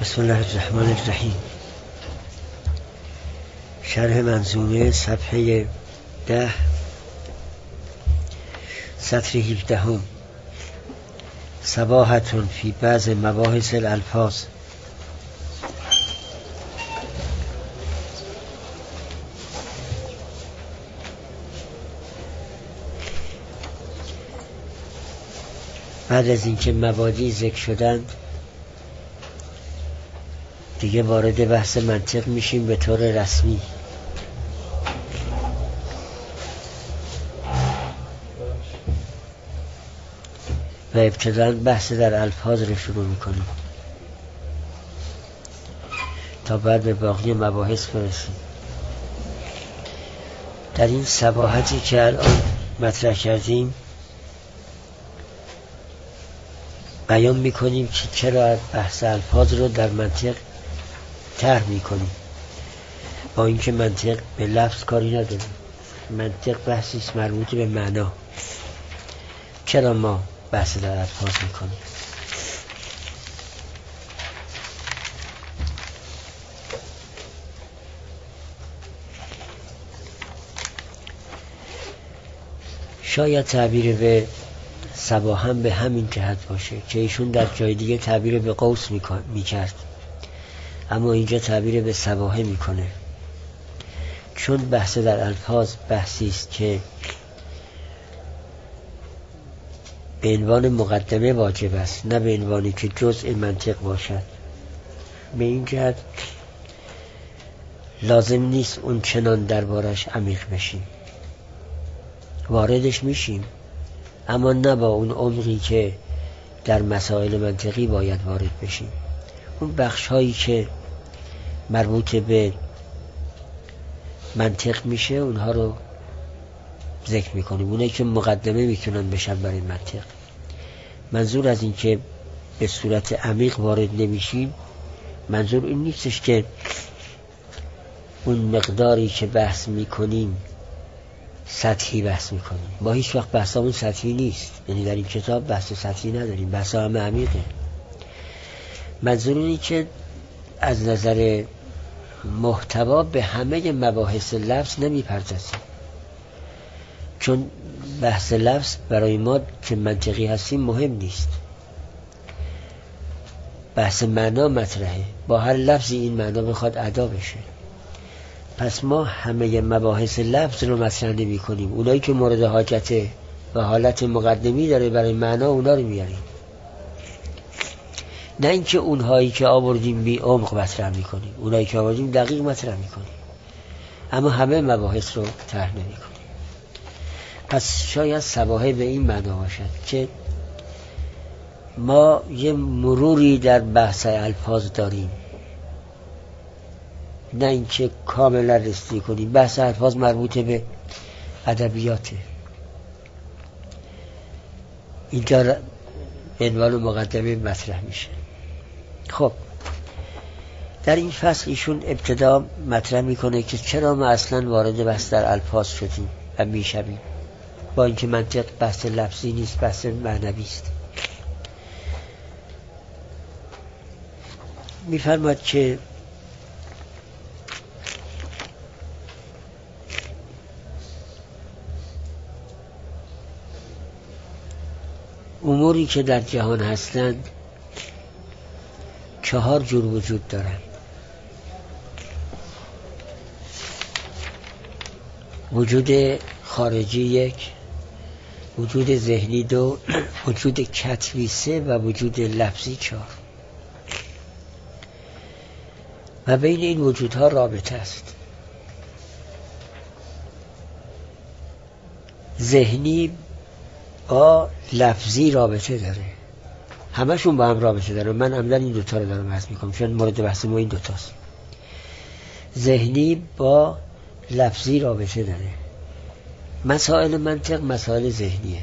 بسم الله الرحمن الرحیم. شرح منظومه صفحه 10 سطر 17. صباحتون فی بعض مباحث الالفاظ. بعد از اینکه مبادی ذکر شدند دیگه وارد بحث منطق میشیم به طور رسمی. و ابتداً بحث در الفاظ رو شروع میکنیم تا بعد به باقی مباحث برسیم. در این صباحتی که الان مطرح کردیم بیان میکنیم که چرا بحث الفاظ رو در منطق طرح میکنیم، با اینکه منطق به لفظ کاری نداره. منطق بحثی است مربوط به معنا. چرا ما بحث در الفاظ میکنیم؟ شاید تعبیر به صباح هم به همین جهت باشه که ایشون در جای دیگه تعبیر به قوس میکرد، اما اینجا تعبیر به صباحه میکنه، چون بحث در الفاظ بحثی است که به عنوان مقدمه واجب است، نه به عنوانی که جزء منطق باشد. به این جهت لازم نیست اون چنان دربارش عمیق بشیم. واردش میشیم اما نه با اون عمقی که در مسائل منطقی باید وارد بشیم. اون بخش هایی که مربوط به منطق میشه اونها رو ذکر میکنیم، اونایی که مقدمه میتونن بشن برای منطق. منظور از این که به صورت عمیق وارد نمیشیم، منظور این نیستش که اون مقداری که بحث میکنیم سطحی بحث میکنیم. با هیچ وقت بحثمون سطحی نیست، یعنی در این کتاب بحث سطحی نداریم، بحث همه عمیقه. منظور اینه که از نظر محتوا به همه مباحث لفظ نمیپردازیم، چون بحث لفظ برای ما که منطقی هستیم مهم نیست. بحث معنا مطرحه، با هر لفظی این معنا بخواد ادا بشه. پس ما همه مباحث لفظ رو مطرح نمی کنیم. اونایی که مورد حاجته و حالت مقدمی داره برای معنا اونا رو میاریم، نه اینکه اونهایی که آوردیم بی عمق مطرح میکنیم. اونهایی که آوردیم دقیق مطرح میکنیم اما همه مباحث رو طرح نمیکنیم. پس شاید صباحه به این معنا باشد که ما یه مروری در بحث الفاظ داریم، نه اینکه کاملا رسیدگی کنیم. بحث الفاظ مربوط به ادبیاته. اینجا به عنوان مقدمه مطرح میشه. خب در این فصل ایشون ابتدا مطرح میکنه که چرا ما اصلا وارد بحث در الفاظ شدیم و میشویم، با اینکه منطق بحث لفظی نیست، بحث معنوی است. میفرماد که اموری که در جهان هستند 4 جور وجود دارند. وجود خارجی 1، وجود ذهنی 2، وجود کتوی 3 و وجود لفظی 4. و بین این وجودها رابطه است. ذهنی با لفظی رابطه داره، همشون با هم رابطه داره. من عمدن این دوتا رو دارم بحث میکنم چون مورد بحث ما این دوتاست. ذهنی با لفظی رابطه داره. مسائل منطق مسائل ذهنیه.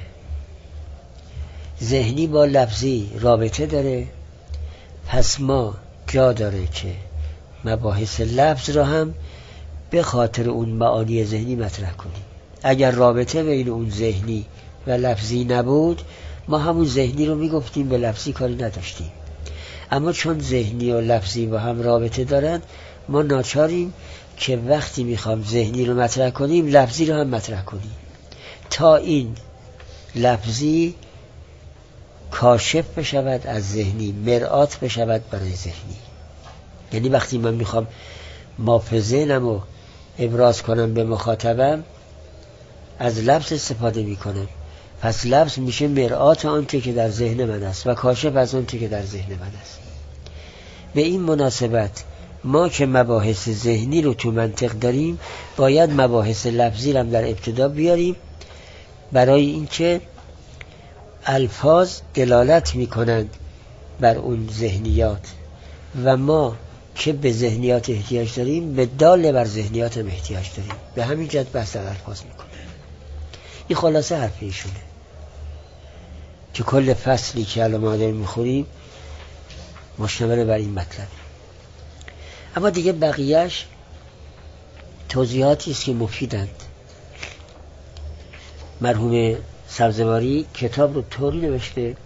ذهنی با لفظی رابطه داره، پس ما جا داره که مباحث لفظ را هم به خاطر اون معانی ذهنی مطرح کنیم. اگر رابطه بین اون ذهنی و لفظی نبود ما همون ذهنی رو میگفتیم، به لفظی کاری نداشتیم. اما چون ذهنی و لفظی با هم رابطه دارن، ما ناچاریم که وقتی میخوام ذهنی رو مطرح کنیم لفظی رو هم مطرح کنیم تا این لفظی کاشف بشود از ذهنی، مرآت بشود برای ذهنی. یعنی وقتی من میخوام ماپ ذهنم رو ابراز کنم به مخاطبم، از لفظ استفاده میکنم، پس لفظ میشه مرآت آنچه که در ذهن من است و کاشف از آنچه که در ذهن من است. به این مناسبت ما که مباحث ذهنی رو تو منطق داریم، باید مباحث لفظی رو هم در ابتدا بیاریم، برای اینکه الفاظ دلالت میکنند بر اون ذهنیات و ما که به ذهنیات احتیاج داریم به دال بر ذهنیات هم احتیاج داریم. به همین جهت بحث در الفاظ میکنه. این خلاصه حرف ایشونه که کل فصلی که الان ما داریم میخوریم مشتمل بر این مطلب. اما دیگه بقیهش توضیحاتی است که مفیدند. مرحوم سبزواری کتاب رو طوری نوشته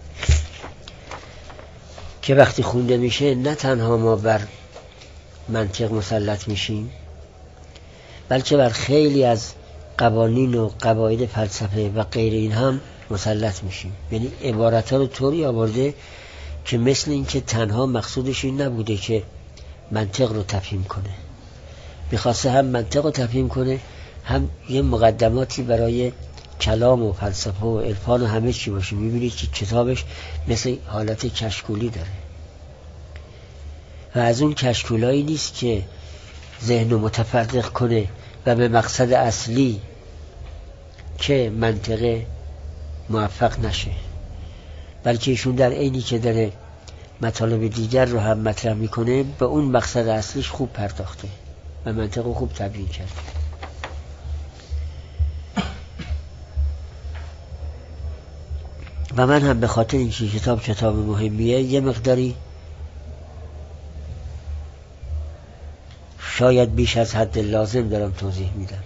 که وقتی خونده میشه نه تنها ما بر منطق مسلط میشیم، بلکه بر خیلی از قوانین و قواعد فلسفه و غیر این هم مسلط میشیم. یعنی عبارت ها رو طوری آورده که مثل این که تنها مقصودش این نبوده که منطق رو تفهیم کنه، میخواسته هم منطق رو تفهیم کنه، هم یه مقدماتی برای کلام و فلسفه و عرفان و همه چی باشه. میبینید که کتابش مثل حالت کشکولی داره و از اون کشکولایی نیست که ذهن رو متفرق کنه و به مقصد اصلی که منطقه موفق نشه، بلکه ایشون در عینی که داره مطالب دیگر رو هم مطرح میکنه به اون مقصد اصلیش خوب پرداخته و منطق رو خوب تبیین کرده. و من هم به خاطر اینکه کتاب مهمیه یه مقداری شاید بیش از حد لازم دارم توضیح میدم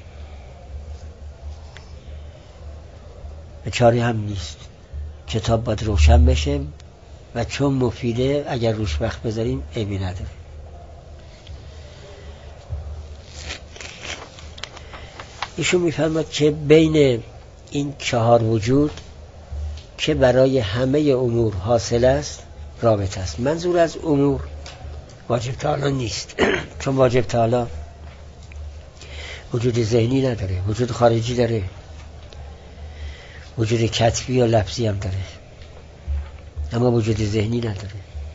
و چاری هم نیست. کتاب باید روشن بشه و چون مفیده اگر روش وقت بذاریم عیبی نداره. ایشون میفرماد که بین این 4 وجود که برای همه امور حاصل است رابطه است. منظور از امور واجب تعالی نیست چون واجب تعالی وجود ذهنی نداره، وجود خارجی داره، وجود کتبی و لفظی هم داره، اما وجود ذهنی نداره.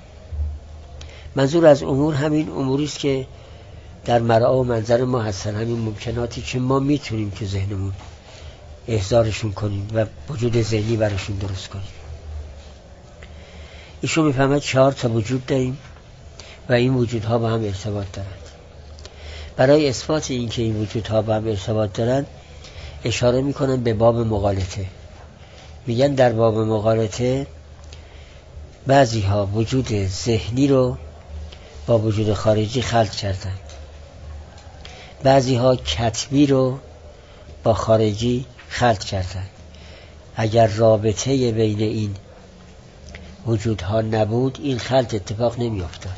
منظور از امور همین اموری است که در مرعا و منظر ما هستن، همین ممکناتی که ما میتونیم که ذهنمون احضارشون کنیم و وجود ذهنی براشون درست کنیم. ایشون میفهمد 4 تا وجود داریم و این وجودها با هم ارتباط دارند. برای اثبات این که این وجودها با هم ارتباط دارند اشاره میکنن به باب مغالطه. میگن در باب مغالطه بعضی ها وجود ذهنی رو با وجود خارجی خلط کردند، بعضی ها کتبی رو با خارجی خلط کردند. اگر رابطه بین این وجودها نبود این خلط اتفاق نمی افتاد.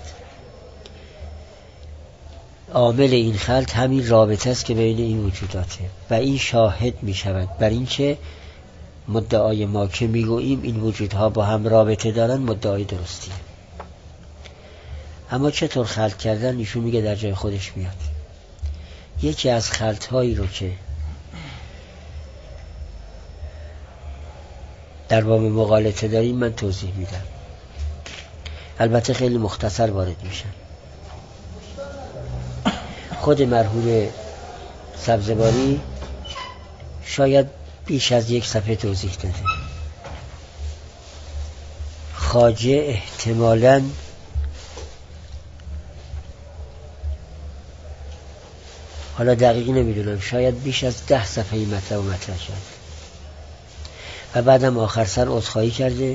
عامل این خلط همین رابطه است که بین این وجوداته و این شاهد می شود بر این که مدعای ما که می گوییم این وجودها با هم رابطه دارن مدعای درستیه. اما چطور خلط کردن؟ ایشون میگه در جای خودش میاد. یکی از خلط هایی رو که در باب مغالطه داریم من توضیح میدم، البته خیلی مختصر وارد میشم. خود مرحوم سبزواری شاید بیش از 1 صفحه توضیح داده. خواجه احتمالاً حالا دقیق نمیدونم شاید بیش از 10 صفحه این مطلب مطرح کرد و بعدم آخر سر عذرخواهی کرده،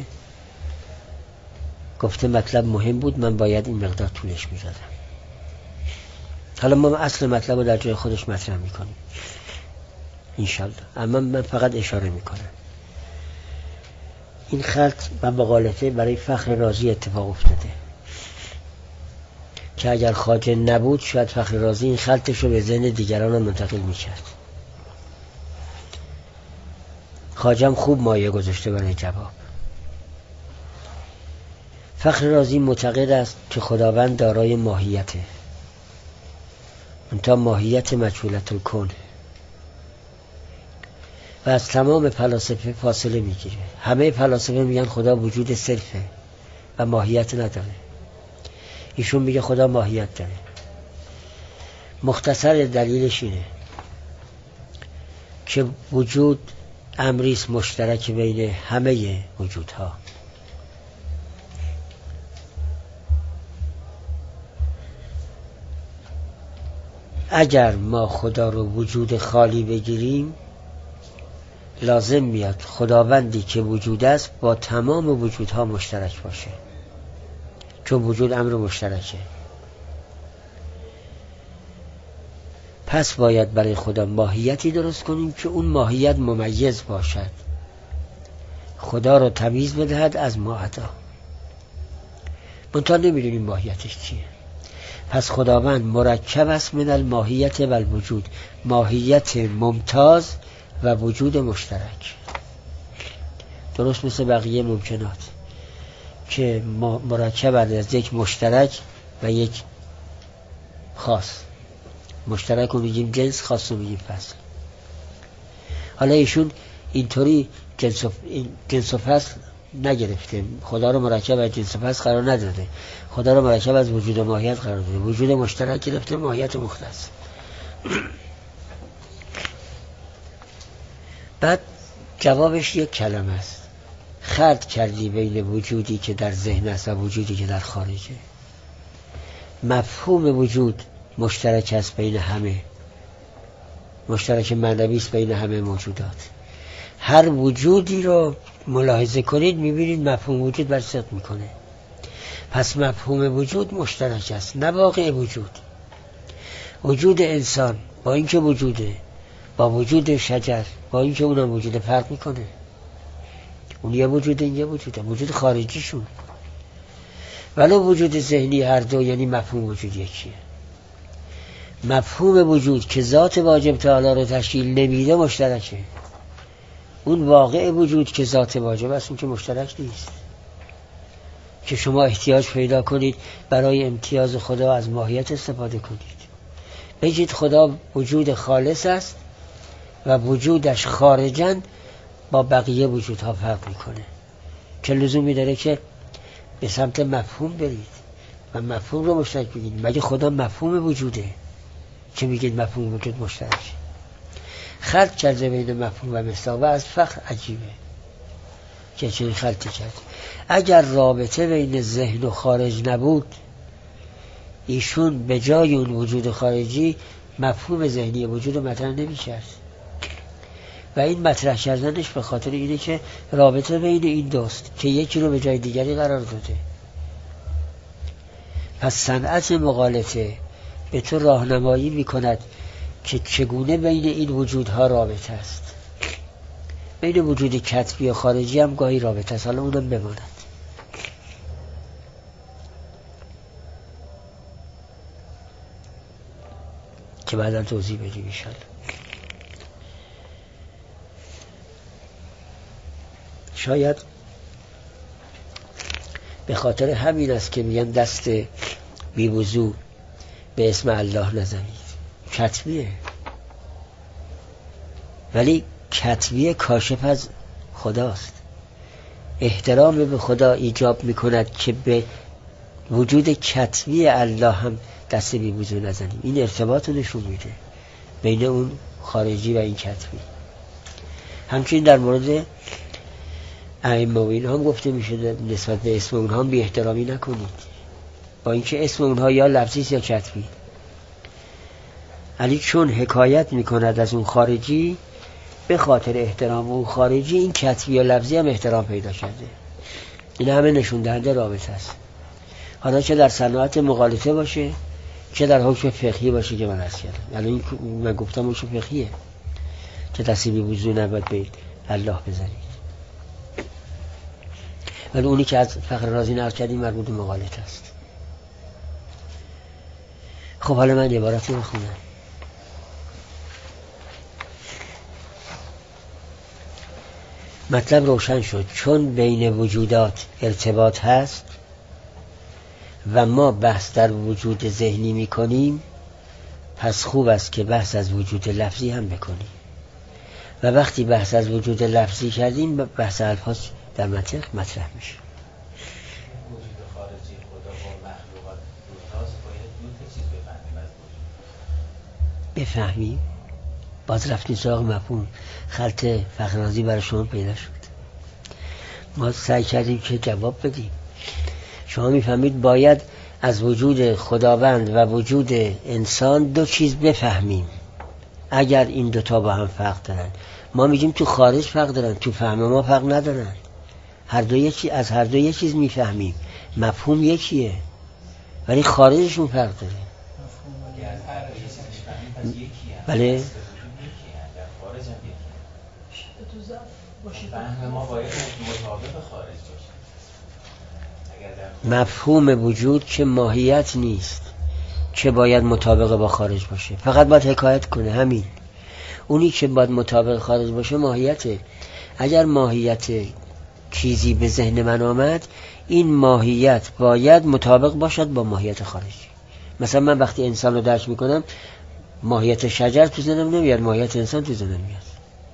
گفته مطلب مهم بود، من باید این مقدار طولش میدادم. حالا ما اصل مطلب رو در جای خودش مطرح میکنیم انشالله، اما من فقط اشاره میکنم. این خلط و مغالطه برای فخر رازی اتفاق افتاده. که اگر خواجه نبود شاید فخر رازی این خلطش رو به ذهن دیگران منتقل میکرد. خواجه هم خوب مایه گذاشته برای جواب. فخر رازی معتقد است که خداوند دارای ماهیته، منتها ماهیت مجهولة الکون و از تمام فلاسفه فاصله میگیره. همه فلاسفه میگن خدا وجود صرفه و ماهیت نداره، ایشون میگه خدا ماهیت داره. مختصر دلیلش اینه که وجود امریست مشترک بین همه وجودها. اگر ما خدا رو وجود خالی بگیریم لازم میاد خداوندی که وجود است با تمام وجودها مشترک باشه، چون وجود امر مشترکه. پس باید برای خدا ماهیتی درست کنیم که اون ماهیت ممیز باشد، خدا رو تمیز بدهد از ما عدا. منتها نمیدونیم ماهیتش چیه. پس خداوند مرکب است من الماهیت و الوجود، ماهیت ممتاز و وجود مشترک. درست مثل بقیه ممکنات که مرکب از یک مشترک و یک خاص. مشترک رو میگیم جنس، خاص رو میگیم فصل. حالا ایشون اینطوری جنس و فصل نگرفته، خدا رو مرکب از جنس و فصل قرار نداده، خدا رو مرکب از وجود و ماهیت قرار داده، وجود مشترک گرفته، ماهیت مختص. بعد جوابش یک کلمه است: خلط کردی بین وجودی که در ذهن است و وجودی که در خارجه. مفهوم وجود مشترک است بین همه، مشترک معنوی است بین همه موجودات. هر وجودی رو ملاحظه کنید میبینید مفهوم وجود برصدق میکنه. پس مفهوم وجود مشترک است، نه واقع وجود. وجود انسان با اینکه وجوده، با وجود شجر با اینکه اونم وجود فرق میکنه. اون یه وجوده، این یه وجوده، وجود خارجیشون. ولو وجود ذهنی هر دو، یعنی مفهوم وجود یکیه. مفهوم وجود که ذات واجب تعالی رو تشکیل نمیده مشترکه. اون واقع وجود که ذات واجب است اون که مشترک نیست، که شما احتیاج پیدا کنید برای امتیاز خدا از ماهیت استفاده کنید. بگید خدا وجود خالص است و وجودش خارجاً با بقیه وجودها فرق میکنه، که لزومی داره که به سمت مفهوم برید و مفهوم رو مشترک بگید. مگه خدا مفهوم وجوده که میگید مفهوم وجود مشترک؟ خلط کرده بین مفهوم و مساواه از فخر عجیبه که چنین خلطی کرد. اگر رابطه بین ذهن و خارج نبود، ایشون به جای اون وجود خارجی مفهوم ذهنی وجود رو مطرح نمی کرد. و این مطرح کردنش به خاطر اینه که رابطه بین این دوست که یکی رو به جای دیگری قرار داده. پس صنعت مغالطه به تو راهنمایی می کند که چگونه بین این وجودها رابطه است. بین وجود کتبی و خارجی هم گاهی رابطه است، حالا اونم بماند. که بعدا توضیح بدیم انشاءالله. شاید به خاطر همین است که میگن دست بی‌وضو به اسم الله نزنید. کتبیه، ولی کتبیه کاشف از خداست. احترام به خدا ایجاب میکند که به وجود کتبی الله هم دست بی‌وضو نزنیم. این ارتباط رو نشون میده بین اون خارجی و این کتبی. همچنین در مورد ائمه و اینها هم گفته میشه نسبت به اسم اونها هم بی احترامی نکنید، با اینکه اسم اونها یا لفظی است یا کتبی. علی چون حکایت میکند از اون خارجی، به خاطر احترام اون خارجی این کتبی یا لفظی هم احترام پیدا کرده. این همه نشون دهنده رابطه است، حالا چه در صنعت مغالطه باشه چه در حکم فقهی باشه که من عرض کردم. الان من گفتم حکم فقهیه که دستی بی وضو نباید به الله بزنید، ولی اونی که از فخر رازی نقل کردیم مربوط به مغالطه است. خب حالا من عبارت رو بخونم. مطلب روشن شد. چون بین وجودات ارتباط هست و ما بحث در وجود ذهنی میکنیم، پس خوب است که بحث از وجود لفظی هم بکنیم. و وقتی بحث از وجود لفظی کردیم، بحث الفاظ در منطق مطرح میشه. وجود خارجی خدا و مخلوقات دوتاست، باید دو تا چیز بفهمیم از وجود. بفهمیم؟ باز رفتیم سراغ مفهوم. خلط فخرنازی برای شما پیدا شد. ما سعی کردیم که جواب بدیم. شما میفهمید باید از وجود خداوند و وجود انسان دو چیز بفهمیم. اگر این دوتا با هم فرق دارن، ما میگیم تو خارج فرق دارن، تو فهم ما فرق ندارن. هر دو یکی، از هر دو یک چیز میفهمیم. مفهوم یکیه ولی خارجشون فرق داره. بله. فهم ما باید مطابق خارج باشه. مفهوم وجود که ماهیت نیست که باید مطابق با خارج باشه، فقط باید حکایت کنه. همین. اونی که باید مطابق خارج باشه ماهیته. اگر ماهیت چیزی به ذهن من آمد، این ماهیت باید مطابق باشد با ماهیت خارجی. مثلا من وقتی انسان رو درک میکنم، ماهیت شجر تو ذهنم نمیاد، ماهیت انسان تو ذهنم میاد.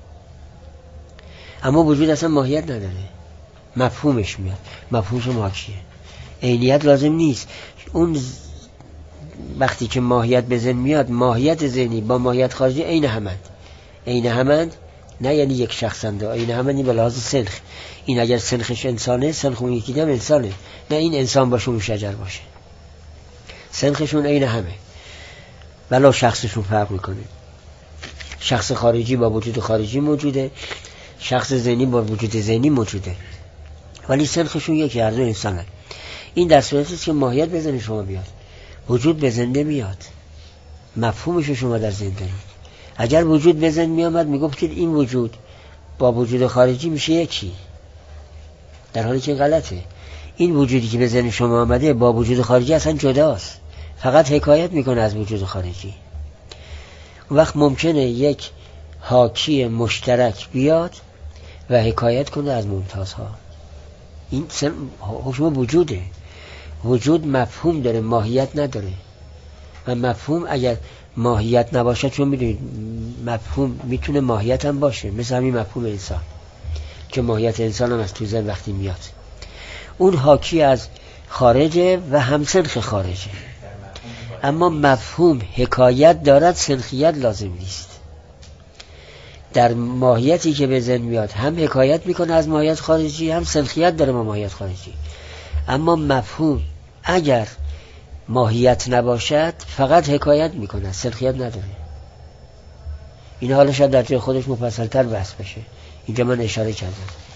اما وجود اصلا ماهیت نداره، مفهومش میاد. مفهومش ماکیه، عینیت لازم نیست. اون وقتی که ماهیت به ذهن میاد، ماهیت ذهنی با ماهیت خارجی عین همند. عین همند نه یعنی یک شخصنده، عین همند به لحاظ سنخ. این اگر سنخش انسانه، سنخ اون یکی دم انسانه. نه این انسان باشه اون شجر باشه، سنخشون عین همه، ولی شخصشون فرق میکنه. شخص خارجی با وجود خارجی موجوده، شخص ذهنی با وجود ذهنی موجوده، ولی سنخشون یکی، هر دو انسانه. این در صورتی است که ماهیت به ذهن شما بیاد، وجود به ذهن نمیاد، مفهومش شما در ذهن دارید. اگر وجود به ذهن میامد میگفتید این وجود با وجود خارجی میشه یکی، در حالی که غلطه. این وجودی که به ذهن شما آمده با وجود خارجی اصلا جداست، فقط حکایت میکنه از وجود خارجی. اون وقت ممکنه یک حاکی مشترک بیاد و حکایت کنه از ممتازها. این حکم وجوده. وجود مفهوم داره، ماهیت نداره. و مفهوم اگر ماهیت نباشه، چون میدونید مفهوم میتونه ماهیت هم باشه، مثل همین مفهوم انسان که ماهیت انسان هم از تو ذهن وقتی میاد، اون حاکی از خارجه و همسنخ خارجه. اما مفهوم حکایت دارد، سنخیت لازم نیست. در ماهیتی که به ذهن میاد هم حکایت میکنه از ماهیت خارجی، هم سنخیت داره با ماهیت خارجی. اما مفهوم اگر ماهیت نباشد فقط حکایت میکنه، سنخیت نداره. این حالا شاید در جای خودش مفصل‌تر بحث بشه، اینجا من اشاره کردم.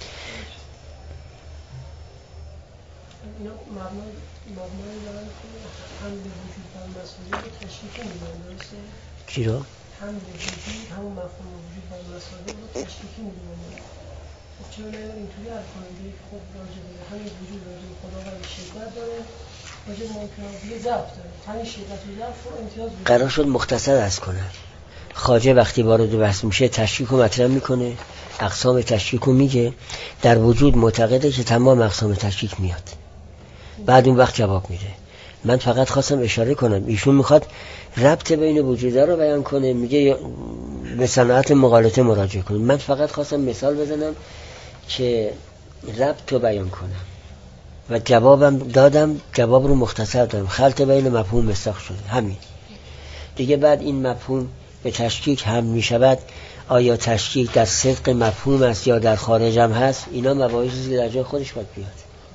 اینا مبنای دارن که هم به وجود بر مسئله رو تشکیل میدونن، درسته؟ چی رو؟ هم به وجود، همون مفهوم وجود بر مسئله رو تشکیل میدونن. خب چرا نه اینطوری حل کنیم که خب راجع به همین وجود، راجع به خداوند شدت داره، راجع به ممکنات دیگه ضعف داره. همین شدت و ضعف رو امتیاز بده. قرار شد مختصر از کنم. خواجه وقتی وارد بحث میشه تشکیک رو مطرح میکنه، اقسام تشکیک رو میگه، در وجود معتقده که تمام اقسام تشکیک میاد، بعد اون وقت جواب میده. من فقط خواستم اشاره کنم ایشون میخواد ربط بین وجوده رو بیان کنه، میگه به صنعت مغالطه مراجعه کنید. من فقط خواستم مثال بزنم که ربط رو بیان کنم و جوابم دادم، جواب رو مختصر دادم. خلط بین مفهوم مستاق شده، همین دیگه. بعد این مفهوم به تشکیک هم میشود، آیا تشکیک در صدق مفهوم است یا در خارج هم هست، اینا مباحثی که در جای خودش باید بیاد.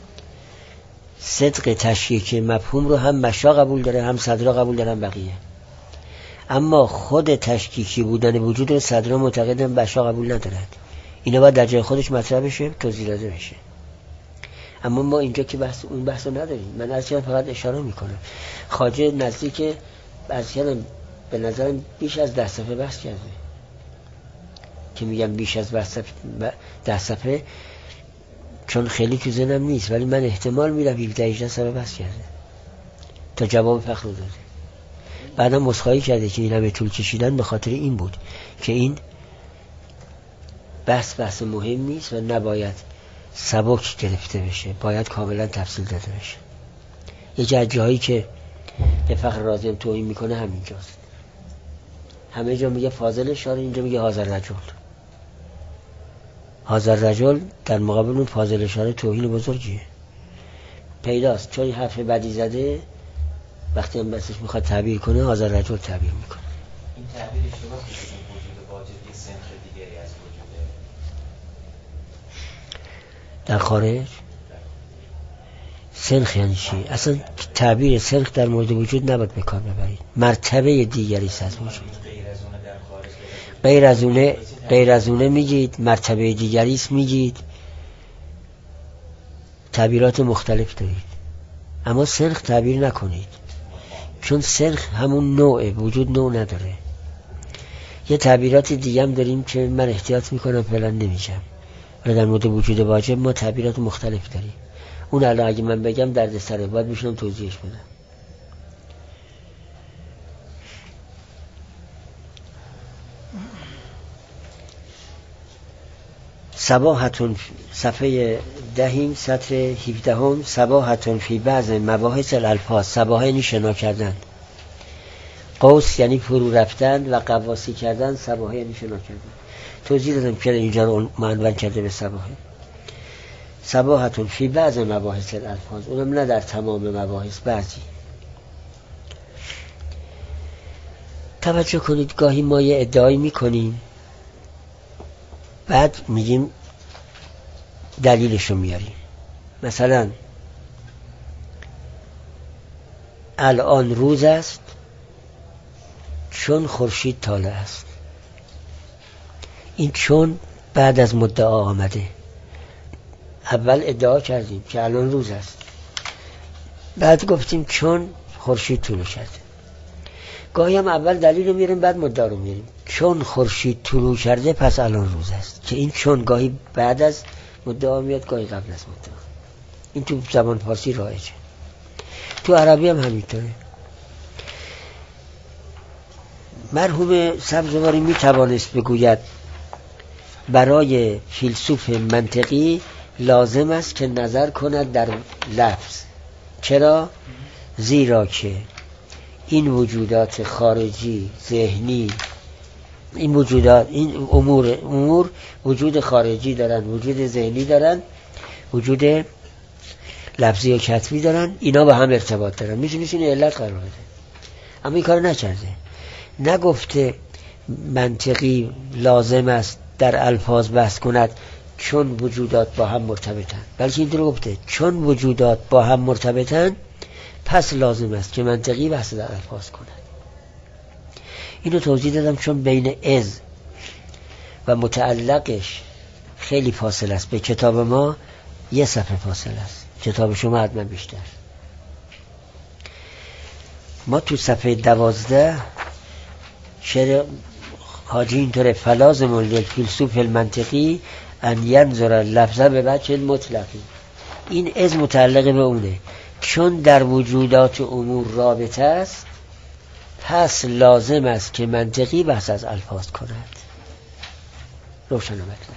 صدق تشکیک مفهوم رو هم مشا قبول داره، هم صدرا قبول داره، هم بقیه. اما خود تشکیکی بودن وجود رو صدرا معتقدن، مشا قبول ندارد. اینا باید در جای خودش مطرح بشه، توضیح داده بشه. اما ما اینجا که اون بحث رو نداریم. من از فقط اشاره میکنم. خواجه نزدیک به نظرم بیش از 10 صفحه بحث کرده. که میگم بیش از 10 صفحه چون خیلی تو ذهنم نیست، ولی من احتمال میدم 17-18 صفحه بحث کرده تا جواب فخر رو داده. بعدم مسخایی کرده که این همه طول کشیدن به خاطر این بود که این بحث مهم نیست و نباید سبک گرفته بشه، باید کاملا تفصیل داده بشه. یه جاهایی که به فخر رازی توهین میکنه همینجاست. همه جا میگه فاضل شاره، اینجا میگه حاضر رجل. حاضر رجل در مقابل اون فاضل شاره توهین بزرگیه، پیداست. چون حرف بدی زده وقتی هم بسش میخواد تعبیر کنه حاضر رجل تعبیر میکنه. این تعبیر اشتباه که وجود واجد یه سنخ دیگری از وجوده در خارج. سنخ یعنی چی؟ اصلا تعبیر سنخ در مورد وجود نباید به کار ببرید، مرتبه دیگری است از وجود. غیر از اونه میگید، مرتبه دیگری است میگید، تعبیرات مختلف دارید، اما سنخ تعبیر نکنید، چون سنخ همون نوعه، وجود نوع نداره. یه تعبیرات دیگه هم داریم که من احتیاط میکنم فعلا نمیگم، ولی در مورد وجود واجب ما تعبیرات مختلف داریم. اون الان اگه من بگم درد سره، باید میشونم توضیحش بدم. صباحتون صفحه 10 سطر 17 صباحتون فی بعض مباحث الالفاظ. صباحه یعنی شنا کردن، قوس یعنی فرو رفتن و قواسی کردن. صباحه یعنی شنا کردن. توضیح دادم که اینجا رو معنون کرده به صباحه. صباحتون فی بعض مباحث الالفاظ، اونم نه در تمام مباحث، بعضی. توجه کنید گاهی ما یه ادعایی میکنیم بعد میگیم دلیلشو میاریم. مثلا الان روز است چون خورشید طالع است. این چون بعد از مدعا آمده. اول ادعا کردیم که الان روز است، بعد گفتیم چون خورشید طلوع کرده. گاهی هم اول دلیل رو میاریم بعد مدعا رو میاریم. چون خورشید طلوع کرده پس الان روز است، که این چون گاهی بعد از مدعا میاد گاهی قبل از مدعا. این تو زبان فارسی رایجه، تو عربی هم همینطوره. مرحوم سبزواری میتوانست بگوید برای فیلسوف منطقی لازم است که نظر کند در لفظ. چرا؟ زیرا که این وجودات خارجی ذهنی، این وجودات، این امور وجود خارجی دارن، وجود ذهنی دارن، وجود لفظی و کتبی دارن، اینا با هم ارتباط دارن. میتونه این علت قرار بده، اما این کار نکرده. نگفته منطقی لازم است در الفاظ بحث کند چون وجودات با هم مرتبطن، بلکه اینطور گفته چون وجودات با هم مرتبطن پس لازم است که منطقی بحث در الفاظ کند. اینو توضیح دادم چون بین از و متعلقش خیلی فاصله است. به کتاب ما یه صفحه فاصله است، کتاب شما حتما بیشتر. ما تو صفحه 12 شعر حاجی اینطوره: فلازم للفیلسوف المنطقی ان ینظر اللفظ به وجه مطلقی. این از متعلق به اونه، چون در وجودات امور رابطه است پس لازم است که منطقی بحث از الفاظ کند. روشن مطلب.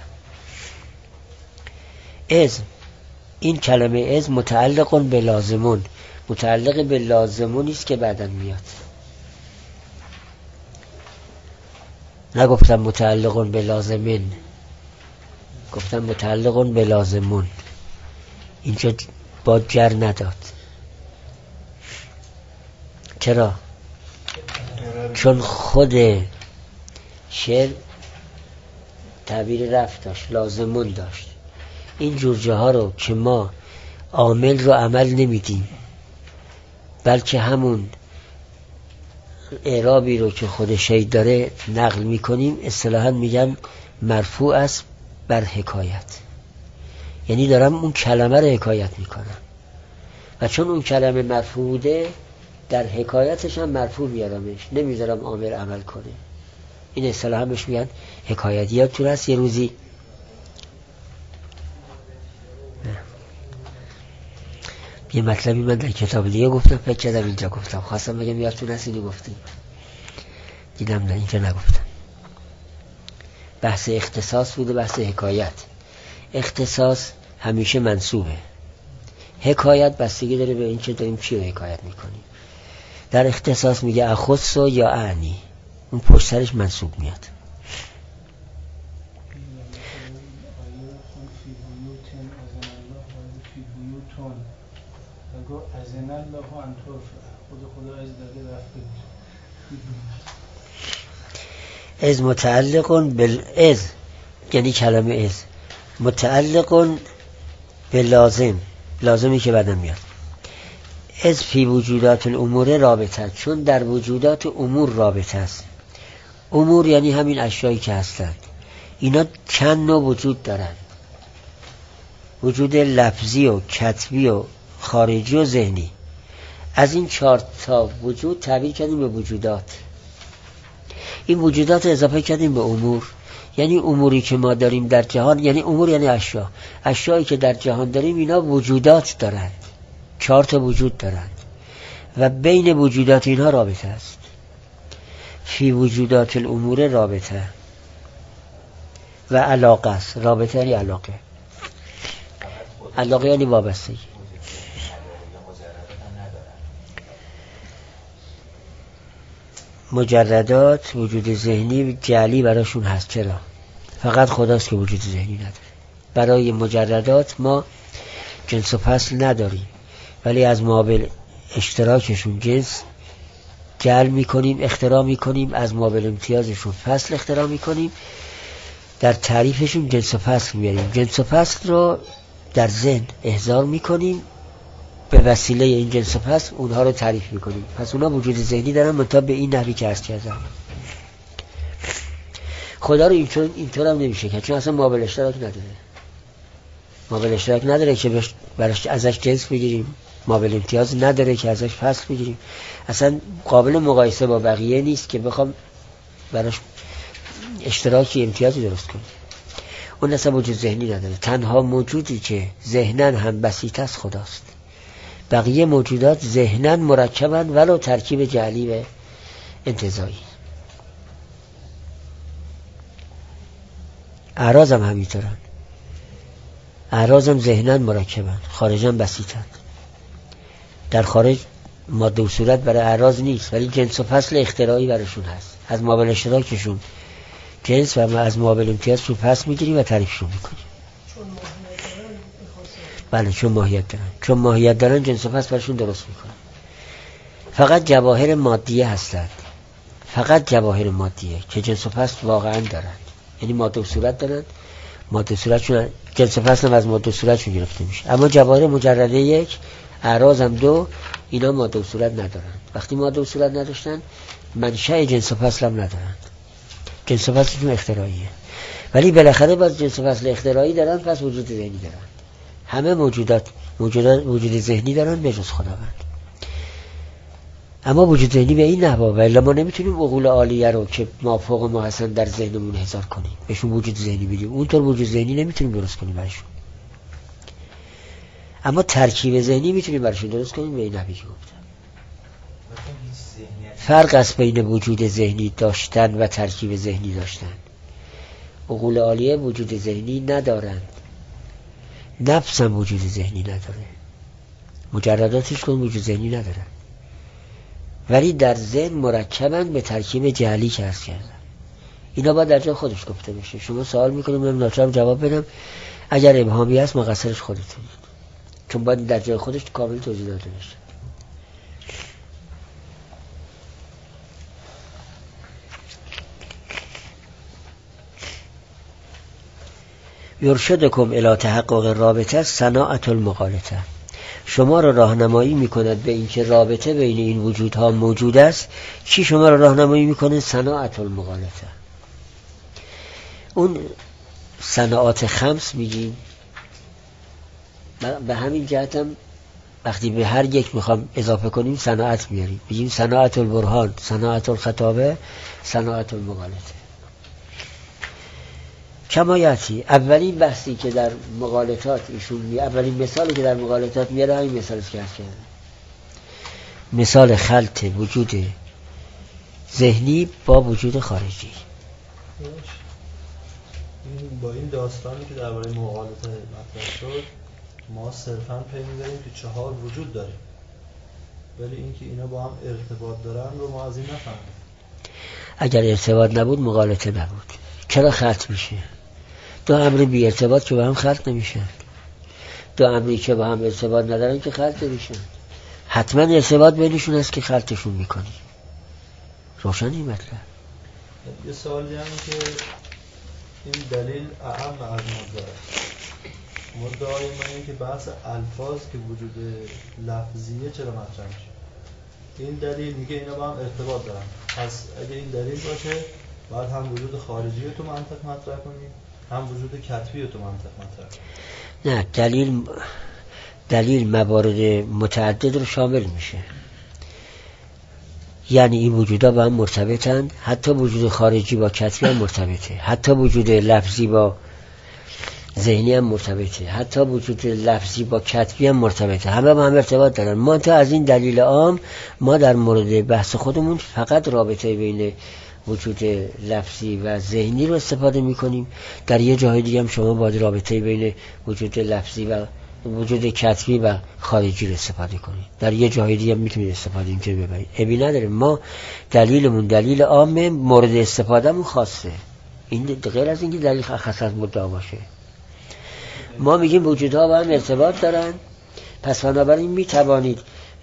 از، این کلمه از متعلق به لازمون، متعلق به لازمونی است که بعداً میاد. نگفتم متعلق به لازمین، گفتم متعلق به لازمون. اینجا با جر نداد. چرا؟ چون خود شعر تعبیر رفت داشت، لازمون داشت. این جور جاها رو که ما عامل رو عمل نمیدیم، بلکه همون اعرابی رو که خود شی داره نقل میکنیم، اصطلاحاً میگن مرفوع است بر حکایت. یعنی دارم اون کلمه رو حکایت میکنم و چون اون کلمه مرفوع بوده در حکایتش هم مرفوع میارمش، نمیذارم عامل عمل کنه. این اصطلاحاً بهش میگن حکایتیات. تو هست یه روزی یه مطلبی من در کتاب دیگه گفتم، فکر کردم اینجا گفتم، خواستم بگم یادتون هست اینو گفتیم، دیدم نه اینجا نگفتم. بحث اختصاص بوده، بحث حکایت. اختصاص همیشه منصوبه، حکایت بستگی داره به این که داریم چی رو حکایت میکنیم. در اختصاص میگه اخصو یا اعنی، اون پشت سرش منصوب میاد. از متعلقون بالاز، یعنی کلمه از متعلقون به لازم، لازمی که بعدم میاد. از فی وجودات الامور رابطه، چون در وجودات امور رابطه است. امور یعنی همین اشیایی که هستند. اینا چند نوع وجود دارند، وجود لفظی و کتبی و خارجی و ذهنی. از این 4 تا وجود تعبیر کردیم به وجودات. این وجودات اضافه کردیم به امور، یعنی اموری که ما داریم در جهان، یعنی امور یعنی اشیا، اشیایی که در جهان داریم اینا وجودات دارند، 4 تا وجود دارند و بین وجودات اینها رابطه است. فی وجودات الامور رابطه و علاقه است. رابطه یعنی علاقه، علاقه یعنی وابستگی. مجردات وجود ذهنی جعلی براشون هست. چرا؟ فقط خداست که وجود ذهنی نداره. برای مجردات ما جنس و فصل نداریم، ولی از مابل اشتراکشون جنس جعل میکنیم، اختراع میکنیم، از مابل امتیازشون فصل اختراع میکنیم، در تعریفشون جنس و فصل میاریم، جنس و فصل رو در ذهن احضار میکنیم، به وسیله این جنس و فصل اونها رو تعریف میکنیم. پس اونها وجود ذهنی دارن، منتها به این نحوی که عرض کردم. خدا رو اینطور هم نمیشه که، چون اصلا مابل اشتراک نداره. مابل اشتراک نداره که براش ازش جنس بگیریم، مابل امتیاز نداره که ازش فصل بگیریم، اصلا قابل مقایسه با بقیه نیست که بخوام براش اشتراکی امتیازی درست کنیم. اون اصلا وجود ذهنی نداره. تنها موجودی که ذهنن هم بسیط است خداست. بقیه موجودات ذهنن مرکبن ولو ترکیب جعلی و انتزاعی. اعراض هم همینطورن. اعراض هم ذهنن مرکبن، خارجن بسیطن. در خارج ماده و صورت برای اعراض نیست، ولی جنس و فصل اختراعی براشون هست. از مابل اشتراکشون جنس و از مابل امتیازشون فصل میگیریم و تعریفشون میکنیم. بله، چون ماهیت دارن. چون ماهیت دارن جنس و فصل براشون درست میکنن. فقط جواهر مادیه هستند، فقط جواهر مادیه که جنس و فصل واقعا دارن، یعنی ماده و صورت دارن، ماده و صورتشون جنس و فصل هم از ماده و صورتشون گرفته میشه. اما جواهر مجرده 1، اعراض هم 2، اینا ماده و صورت ندارن. وقتی ماده و صورت نداشتن منشأ جنس و فصل هم ندارن، جنس و فصلشون اختراعیه. ولی بالاخره باز جنس و فصل اختراعی دارن، پس وجود ذهنی دارن. همه موجودات وجود ذهنی دارن به جز خداوند. اما وجود ذهنی به این نحوه، ولی ما نمیتونیم عقول عالیه رو که ما فوق ما هستن در ذهنمون احضار کنیم، بهشون وجود ذهنی بدیم. اونطور وجود ذهنی نمیتونیم درست کنیم برشون. اما ترکیب ذهنی میتونیم برشون درست کنیم به این نحوی که گفتم. فرق است بین وجود ذهنی داشتن و ترکیب ذهنی داشتن. عقول عالیه وجود ذهنی ندارند، نفس هم وجود ذهنی نداره، مجرداتش کن وجود ذهنی ندارن، ولی در ذهن مرکبن به ترکیب جعلی که عرض کردم. اینا باید در جای خودش گفته بشه. شما سوال میکنیم من ناچارم جواب بدم، اگر ابهامی هست مقصرش خودتونید، چون باید در جای خودش کامل توضیح داده بشه. یرشدکم الی تحقق رابطه صناعت المغالطه، شما را راهنمایی میکند به اینکه رابطه بین این وجودها موجود است. چی شما را راهنمایی میکنه؟ صناعت المغالطه. اون صناعات 5 میگیم. به همین جهت هم وقتی به هر یک میخوام اضافه کنیم صناعت میاریم، بگیم صناعت البرهان، صناعت الخطابه، صناعت المغالطه. کمایتی. اولین بحثی که در مقالطات ایشون اولین مثالی که در مقالطات میاره همین مثالی که عرض کردم، مثال خلط وجود ذهنی با وجود خارجی. با این داستانی که درباره مقالطه مطرح شد، ما صرفاً پی می‌بریم که 4 وجود داریم، ولی اینکه اینا با هم ارتباط دارن رو ما از این نفهمیم. اگر ارتباط نبود مقالطه نبود. چرا خلط میشه؟ دو امر بی ارتباط که با هم خلط نمیشن. دو امری که با هم ارتباط ندارن که خلط نمیشن. حتما ارتباط بینشون هست که خلطشون میکنی. روشن این مطلب. یه سوالی هم که این دلیل اعم از مدعا است. مدعای من این که بحث الفاظ که وجود لفظیه چرا مطرح میشه؟ این دلیل میگه اینا با هم ارتباط دارن. پس اگه این دلیل باشه باید هم وجود خارجی رو تو منطق مطرح کنیم، هم وجود کتبی رو تو منطق مطرح کنیم. نه، دلیل موارد متعدد رو شامل میشه. یعنی این وجودا با هم مرتبطن، حتی وجود خارجی با کتبی هم مرتبطه، حتی وجود لفظی با ذهنی هم مرتبطه، حتی وجود لفظی با کتبی هم مرتبطه، همه با هم ارتباط دارن. ما تا از این دلیل عام ما در مورد بحث خودمون فقط رابطه بین وجود لفظی و ذهنی رو استفاده میکنیم. در یه جای دیگه هم شما باید رابطه بین وجود لفظی و وجود کتبی و خارجی رو استفاده کنید. در یه جای دیگه هم میتونید استفاده اینجا ببرید. ابی نداره. ما دلیلمون دلیل عامه، مورد استفادهمون خاصه. این غیر از اینکه دلیل خاص از مدعا باشه. ما میگیم وجودها با هم ارتباط دارن، پس بنابراین میتوانید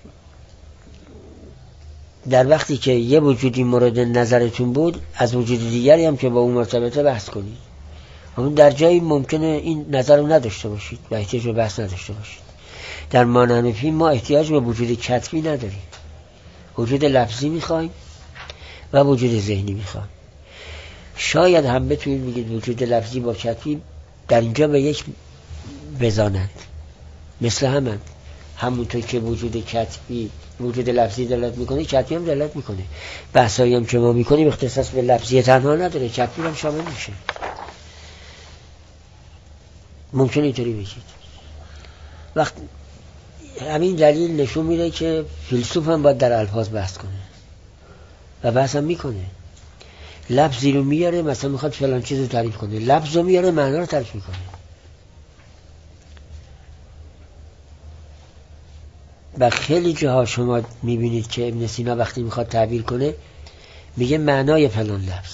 در وقتی که یه وجودی مورد نظرتون بود از وجود دیگری هم که با اون مرتبطه بحث کنید. اون در جایی ممکنه این نظر رو نداشته باشید و احتیاج به بحث نداشته باشید. در مانحنفی ما احتیاج به وجود کتبی نداریم، وجود لفظی میخوایم و وجود ذهنی میخوایم. شاید هم بتونید بگید وجود لفظی با کتبی در اینجا به یک بزانند، مثل همونطور که وجود کتبی وجود لفظی دلالت میکنه، کتبی هم دلالت میکنه. بحثایی هم که ما میکنیم اختصاص به لفظی تنها نداره، کتبی هم شامل میشه. ممکنه اینطوری بگید. وقت همین دلیل نشون میده که فیلسوف هم باید در الفاظ بحث کنه و بحث هم میکنه. لفظی رو میاره، مثلا میخواد فلان چیز رو تعریف کنه، لفظ رو میاره معنا رو تعریف میکنه. و خیلی جاها شما میبینید که ابن سینا وقتی میخواد تعبیر کنه میگه معنای فلان لفظ.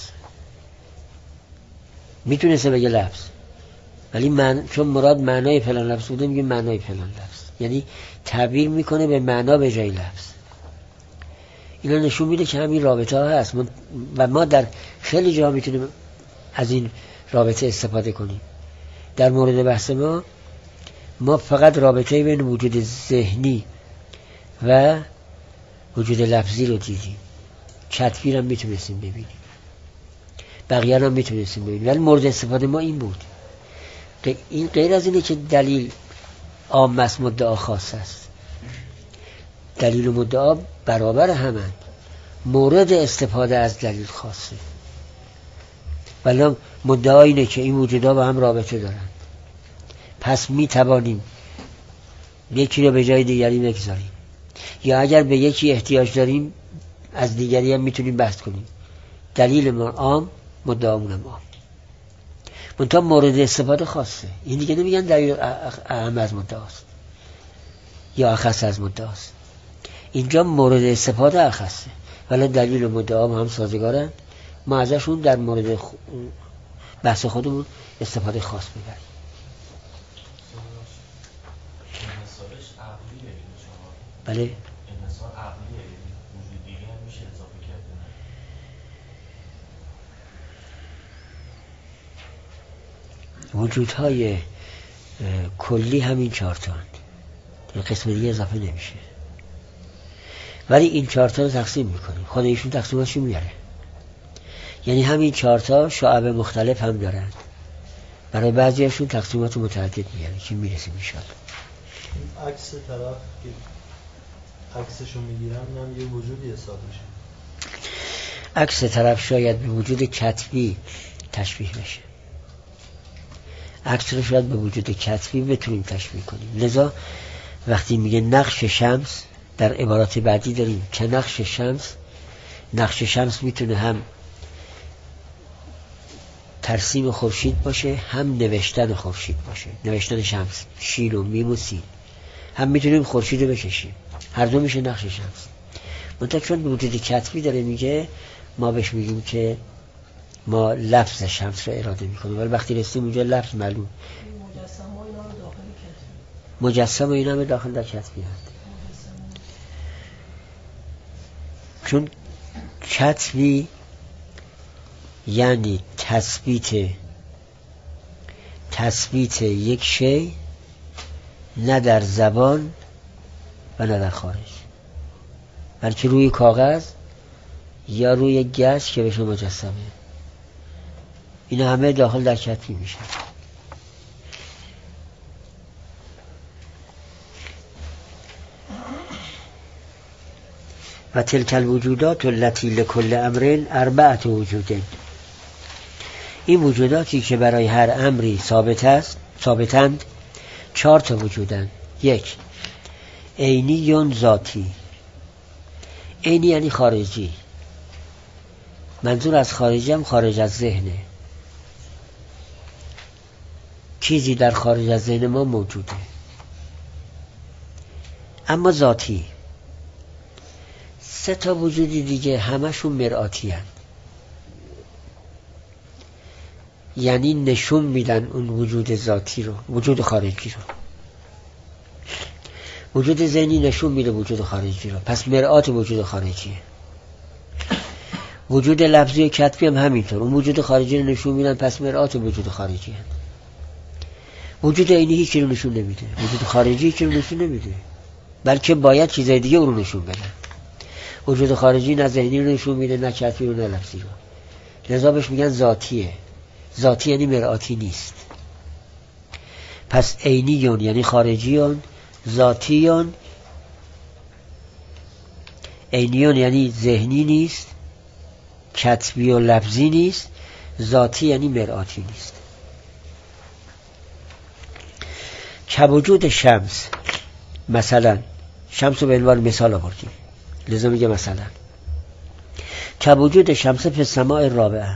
میتونسته بگه لفظ، ولی چون مراد معنای فلان لفظ بوده میگه معنای فلان لفظ. یعنی تعبیر میکنه به معنا به جای لفظ. اینا نشون میده که همین رابطه ها هست و ما در خیلی جاها میتونیم از این رابطه استفاده کنیم. در مورد بحث ما فقط رابطه بین وجود ذهنی و وجود لفظی رو دیدیم. کتبی هم میتونستیم ببینیم، بقیه هم میتونستیم ببینیم، ولی مورد استفاده ما این بود. این غیر از اینه که دلیل عام است، مدعا خاص است. دلیل و مدعا برابر همند، مورد استفاده از دلیل خاصه. ولی مدعا اینه که این وجودها با هم رابطه دارن، پس میتوانیم یکی رو به جای دیگری بگذاریم، یا اگر به یکی احتیاج داریم از دیگری هم میتونیم بحث کنیم. دلیل ما عام، مدعامون هم عام، منتها مورد استفاده خاصه. این دیگه نمیگن دلیل اهم از مدعاست یا اخص از مدعاست. اینجا مورد استفاده اخصه، ولی دلیل و مدعا هم سازگارن. ما ازشون در مورد بحث خودمون استفاده خاص میبریم. بله، این مثال عقلیه، وجود دیگه هم میشه اضافه کرد. وجودهای کلی همین 4 تا هستند، این قسم دیگه اضافه نمیشه. ولی این 4 تا رو تقسیم میکنیم، خود ایشون تقسیماشو میاره. یعنی همین 4 تا شعب مختلف هم دارن، برای بعضیشون تقسیمات متعدد میاره که میرسیم انشاءالله. عکس طرف که عکسشو میگیرم هم یه وجودی حساب میشه. عکس طرف شاید به وجود کتبی تشبیه بشه. عکس رو شاید به وجود کتبی بتونیم تشبیه کنیم. لذا وقتی میگه نقش شمس، در عبارات بعدی داریم که نقش شمس میتونه هم ترسیم خورشید باشه، هم نوشتن خورشید باشه، نوشتن شمس، شین و میم و سین. هم میتونیم خورشید رو بکشیم، هر دو میشه نقش شمس. منتها چون به وجود کتبی داره میگه، ما بهش میگیم که ما لفظ شمس رو اراده میکنیم، ولی وقتی رسیم اونجا لفظ معلوم. مجسم و اینا هم داخل در کتبی هست. چون کتبی یعنی تثبیت یک شی نه در زبان و نه در خارج، بلکه روی کاغذ یا روی گچ که بشه مجسمه. اینا همه داخل در کتبی میشه. و تلک الوجودات التي لكل امر اربعه وجود. این وجوداتی که برای هر امری ثابتند 4 تا وجودند. 1 عینی ذاتی. عینی یعنی خارجی. منظور از خارجی هم خارج از ذهنه، چیزی در خارج از ذهن ما موجوده. اما ذاتی 3 تا وجودی دیگه همشون مرآتی هستند، یعنی نشون میدن اون وجود ذاتی رو، وجود خارجی رو. وجود ذهنی نشون میده وجود خارجی رو، پس مرآت وجود خارجیه. وجود لفظی و کتبی هم همینطور، اون وجود خارجی رو نشون میدن، پس مرآت وجود خارجی هست. وجود عینی هیچی رو نشون نمیده، وجود خارجی هیچی رو نشون نمیده، بلکه باید چیزای دیگه اون رو نشون بده. وجود خارجی نه ذهنی رو نشون میده، نه کتبی رو، نه لفظی رو. لذا بهش میگن ذاتیه. ذاتی یعنی مرآتی نیست. پس عینیون یعنی خارجیون، ذاتیون. عینیون یعنی ذهنی نیست، کتبی و لفظی نیست، ذاتی یعنی مرآتی نیست. که وجود شمس، مثلا شمس رو به عنوان مثال آوردیم، لذا میگه مثلا که وجود شمس فی السماء الرابعه.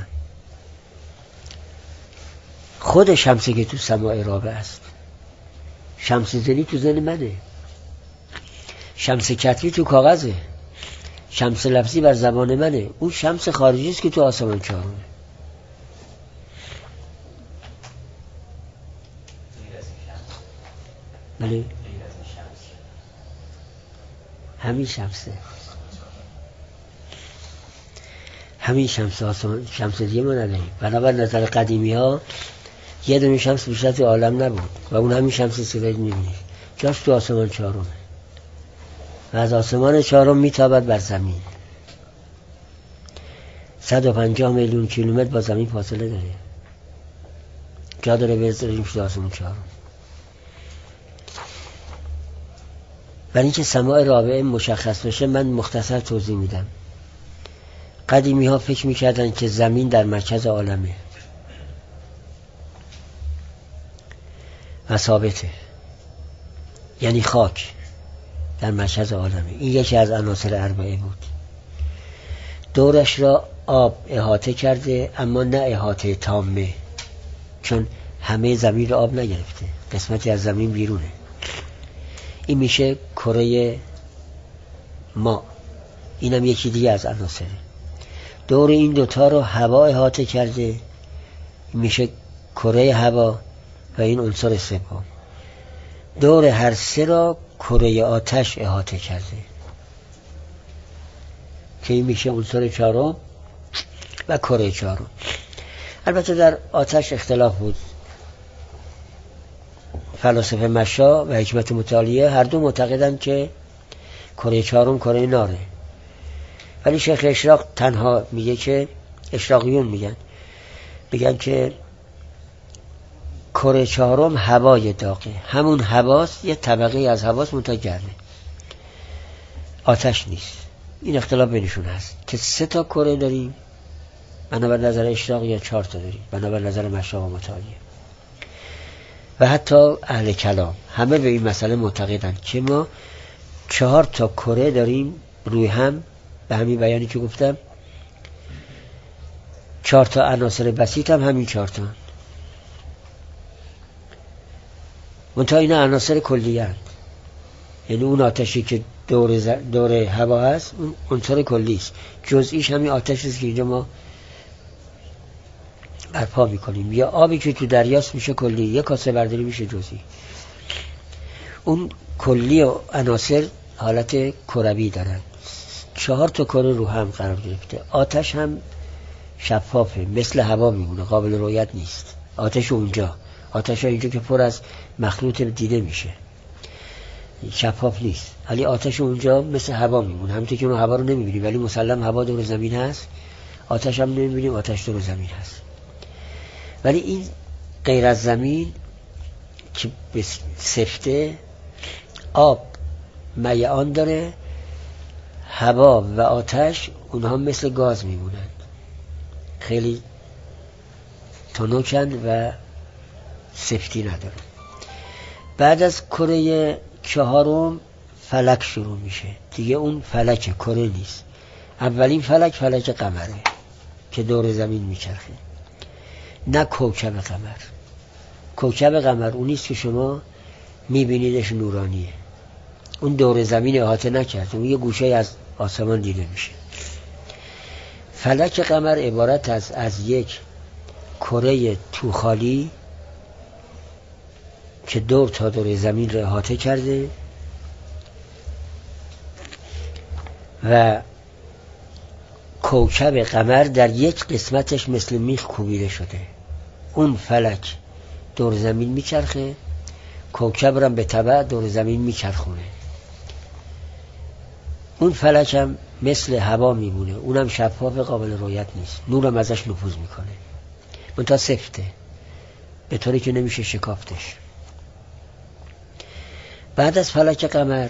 خود شمسی که تو سماع رابعه است. شمس ذهنی تو ذهن منه، شمس کتبی تو کاغذه، شمس لفظی بر زبان منه. اون شمس خارجی است که تو آسمان چهارمه. بله همین شمسه، همین شمس آسمان، شمس دیگه ما نداریم. بنابر نظر قدیمی ها یه دونه شمس بیشتر تو عالم نبود و اون همین شمس سیرید میبینید، جاش تو آسمان چهارمه و از آسمان چهارم میتابد بر زمین. 150 میلیون کیلومتر با زمین فاصله داره، جا داره بذاریم تو آسمان چهارم. برای اینکه سماع رابعه مشخص بشه من مختصر توضیح میدم. قدیمی ها فکر میکردن که زمین در مرکز عالمه و ثابته، یعنی خاک در مرکز عالمه. این یکی از عناصر اربعه بود. دورش را آب احاطه کرده، اما نه احاطه تامه، چون همه زمین را آب نگرفته، قسمتی از زمین بیرونه. این میشه کره ما، اینم یکی دیگه از عناصره. دور این دوتا رو هوا احاطه کرده، این میشه کره هوا و این عنصر سوم. دور هر سه را کره آتش احاطه کرده که این میشه عنصر چهارم و کره چهارم. البته در آتش اختلاف بود. فلاسفه مشا و حکمت مطالعه هر دو معتقدند که کره چهارم کره ناره، ولی شیخ اشراق تنها میگه که اشراقیون میگن که کره چهارم هوای داغه، همون هواست، یه طبقه از هواست منتها گرمه، آتش نیست. این اختلاف بینشون هست که 3 تا کره داریم بنابر نظر اشراق یا 4 تا داریم بنابر نظر مشا و مطالعه. و حتی اهل کلام همه به این مسئله معتقدند که ما 4 کره داریم روی هم، به همین بیانی که گفتم 4 عناصر بسیط هم همین 4 منتها این عناصر کلیه هست. یعنی اون آتشی که دور هوا هست اون عنصر کلی است، جزئیش همین آتشی است که اینجا ما برپا میکنیم. یا آبی که تو دریاست میشه کلی، یا کاسه برداری میشه جزئی. اون کلی و عناصر حالت کروی دارن. 4 کره رو هم قرار گرفته. آتش هم شفافه، مثل هوا میمونه، قابل رؤیت نیست. آتش اونجا، آتش اینجا که پر از مخلوط دیده میشه، شفاف نیست. ولی آتش اونجا مثل هوا میمونه، همونطور که ما هوا رو نمیبینیم ولی مسلم هوا دور زمین هست، آتش هم نمیبینیم، آتش دور زمین هست. ولی این غیر از زمین که به سفته، آب میعان داره، هوا و آتش اونها مثل گاز میمونن، خیلی تنوکن و سفتی نداره. بعد از کره 4 فلک شروع میشه دیگه. اون فلک کره نیست. اولین فلک قمره که دور زمین میچرخه، نه کوکب قمر. کوکب قمر اون نیست که شما میبینیدش نورانیه، اون دور زمین احاطه نکرده، اون یه گوشه از آسمان دیده میشه. فلک قمر عبارت از یک کره توخالی که دور تا دور زمین را احاطه کرده و کوکب قمر در یک قسمتش مثل میخ کوبیده شده. اون فلک دور زمین میچرخه، کوکب را به تبع دور زمین میچرخونه. اون فلک هم مثل هوا میمونه، اونم شفاف، قابل رؤیت نیست، نورم ازش نفوذ میکنه، منتها سفته به طوری که نمیشه شکافتش. بعد از فلک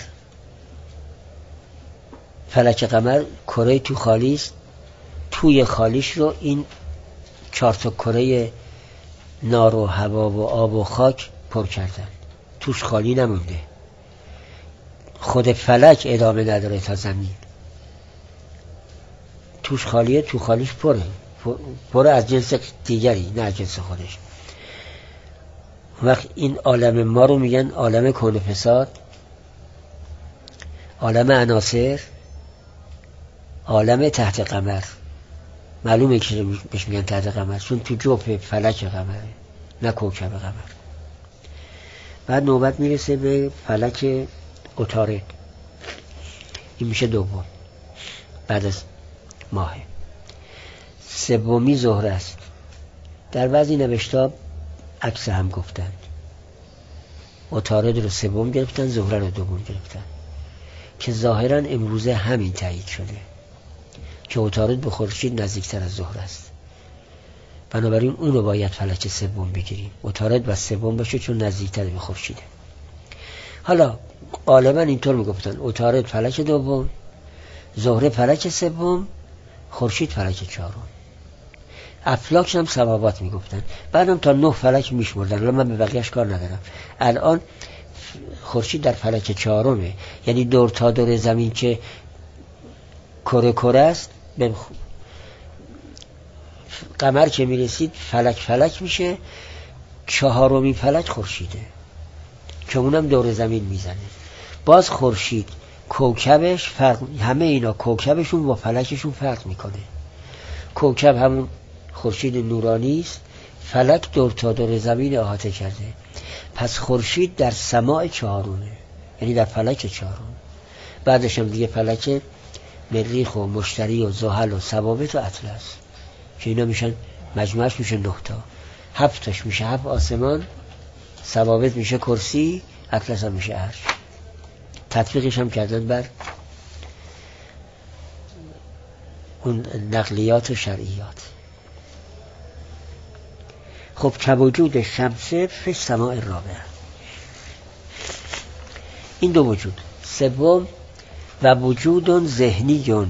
قمر کره تو خالی است. توی خالیش رو این 4 کره نار و هوا و آب و خاک پر کردن، توش خالی نمونده. خود فلک ادامه نداره تا زمین، توش خالیه، تو خالیش پره از جنس دیگری، نه از جنس خودش. وقت این عالم ما رو میگن عالم کون فساد، عالم عناصر، عالم تحت قمر. معلومه که بهش میگن تحت قمر چون تو جوف فلک قمره، نه کوکب قمر. بعد نوبت میرسه به فلک عطارد، این میشه دوم بعد از ماه. سومی زهره است. در بعضی نوشتاب عکس هم گفتند، عطارد رو سوم گرفتن، زهره رو دوم گرفتن، که ظاهرا امروزه همین تایید شده که عطارد به خورشید نزدیکتر از زهره است، بنابراین اون رو باید فلک سوم بگیریم. عطارد و سوم باشه چون نزدیکتر به خورشیده. حالا غالبا اینطور میگفتن، عطارد فلک دوم، زهره فلک سوم، خورشید فلک 4. افلاک هم سماوات میگفتن، بعدم تا 9 فلک میشمردن. الان من به بقیهش کار ندارم. الان خورشید در فلک 4، یعنی دور تا دور زمین که کره است، به قمر که میرسید فلک میشه. 4مین فلک خورشیده که اونم دور زمین میزنه. باز خورشید کوکبش فرق، همه اینا کوکبشون با فلکشون فرق میکنه. کوکب همون خورشید نورانی است، فلک دور تا دور زمین احاطه کرده. پس خورشید در سماع 4، یعنی در فلک 4. بعدش هم دیگه فلک مریخ و مشتری و زحل و ثوابت و اطلس که اینا میشن مجموعش میشه 9 تا. 7 تاش میشه 7 آسمان، ثوابت میشه کرسی، اطلس هم میشه عرش. تطبیقش هم کردن بر اون نقلیات و شرعیات. خب که وجود شمسه فی سماع رابعه، این دو وجود. سوم و وجود ذهنی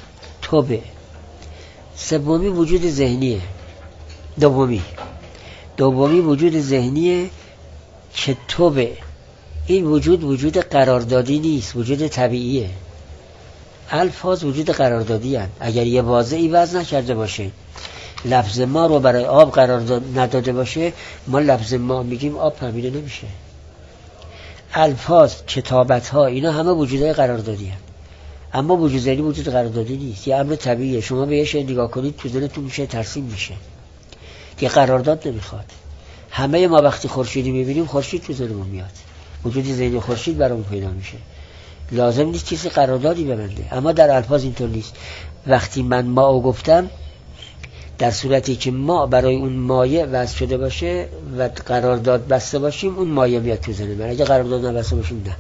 توبه. سومی وجود ذهنیه، دومی دومی وجود ذهنیه که توبه. این وجود قراردادی نیست، وجود طبیعیه. الفاظ وجود قراردادی هست. اگر یه واضعی وضع نکرده باشه، لفظ ما رو برای آب قرار نداده باشه، ما لفظ ما میگیم آب فهمیده نمیشه. الفاظ، کتابت ها، اینا همه وجودهای قراردادی هست. اما وجود ذهنی وجود قراردادی نیست، یه امر طبیعیه. شما به یه شی نگاه کنید تو ذهنتون میشه ترسیم میشه، یه قرارداد نمیخواد. همه ما وقتی خورشیدی میبینیم خورشید تو ذهنمون میاد، وجود ذهنی خورشید برامون پیدا میشه. لازم نیست چیزی قراردادی ببنده. اما در الفاظ اینطور نیست. وقتی من ما گفتم، در صورتی که ما برای اون مایه وضع شده باشه و قرارداد بسته باشیم، اون مایه میاد تو ذهن من. اگه قرارداد نبسته باشیم نه.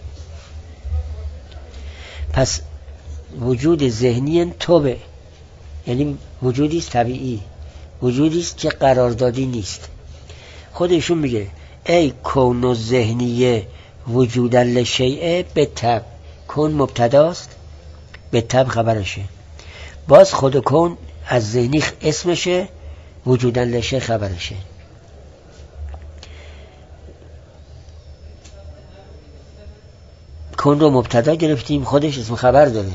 پس وجود ذهنی توبه، یعنی وجودی است طبیعی، وجودی است که قراردادی نیست. خودشون میگه ای کون و ذهنیه وجودا لشیء به تب. کون مبتداست، به تب خبرشه. باز خود کون از ذهنی اسمشه، وجودا لشیء خبرشه. کون رو مبتدا گرفتیم، خودش اسم خبر داره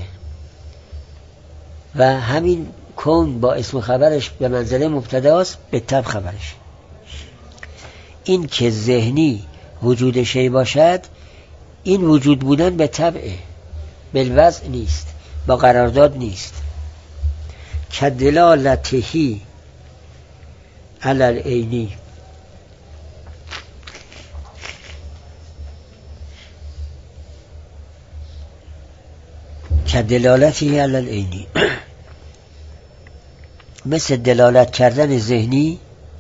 و همین کون با اسم خبرش به منزله مبتداست، به تب خبرش. این که ذهنی وجود شی باشد، این وجود بودن به طبعه، بالوضع نیست، با قرارداد نیست. کدلالتهی علی العینی، کدلالتهی علی العینی، مثل دلالت کردن ذهنی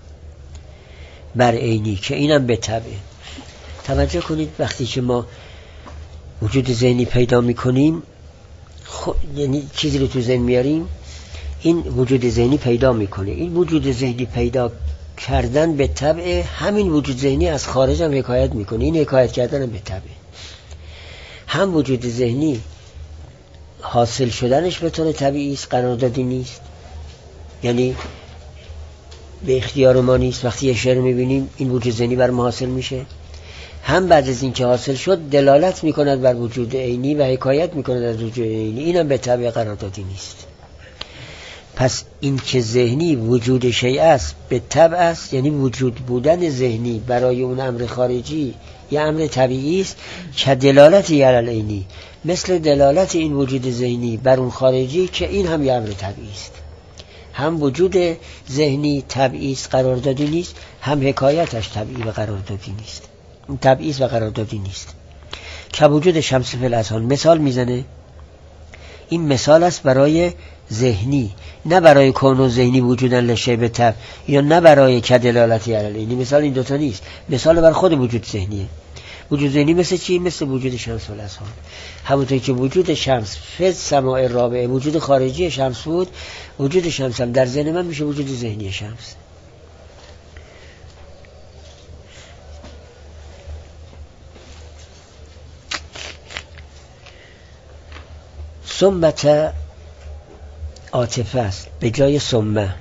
بر عینی که اینم به طبعه. توجه کنید وقتی که ما وجود ذهنی پیدا میکنیم، یعنی چیزی رو تو ذهن میاریم، این وجود ذهنی پیدا میکنه. این وجود ذهنی پیدا کردن به طبع، همین وجود ذهنی از خارج هم حکایت میکنه. این حکایت کردن هم به طبع. هم وجود ذهنی حاصل شدنش به طور طبیعی است، قراردادی نیست، یعنی به اختیار ما نیست. وقتی یه شعر میبینیم این وجود ذهنی بر ما حاصل میشه. هم بعد از این که حاصل شد دلالت میکند بر وجود عینی و حکایت میکند از وجود عینی، اینم به طبع قراردادی نیست. پس این که ذهنی وجود شیء است به طبع است، یعنی وجود بودن ذهنی برای اون امر خارجی یا امر طبیعی است، که دلالتی علی العینی، مثل دلالت این وجود ذهنی بر اون خارجی که این هم یه امر طبیعی است. هم وجود ذهنی طبیعی است، قراردادی نیست، هم حکایتش طبیعی و قراردادی نیست، طبیعی و قراردادی نیست. که وجود شمس فی الاذهان مثال میزنه. این مثال است برای ذهنی، نه برای کون و ذهنی وجودن لشیء به طبع، یا نه برای کدلالتی علی العینی. مثال این دوتا نیست، مثال بر خود وجود ذهنیه. وجود ذهنی مثل چی؟ مثل وجود شمس فی الاذهان. همونطور که وجود شمس فی السماء الرابعه وجود خارجی شمس بود، وجود شمس هم در ذهن من میشه وجود ذهنی شمس. ثمت عاطفه است به جای ثمه.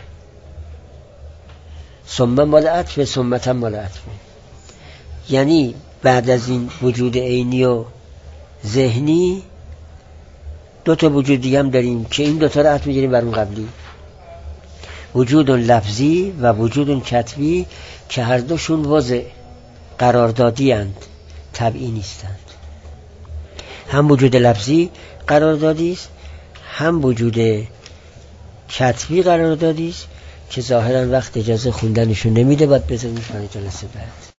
ثمه مال عطفه، ثمت هم مال عطفه. یعنی بعد از این وجود عینی و ذهنی دو تا وجود دیگه هم داریم که این دو تا رو عطف می‌گیریم بر اون قبلی. وجود لفظی و وجود کتبی که هر دوشون وضع قراردادی اند، طبیعی نیستند. هم وجود لفظی قراردادی است، هم وجود کتبی قراردادی است که ظاهرا وقت اجازه خوندنشون نمیده، باید بذاریم برای جلسه بعد.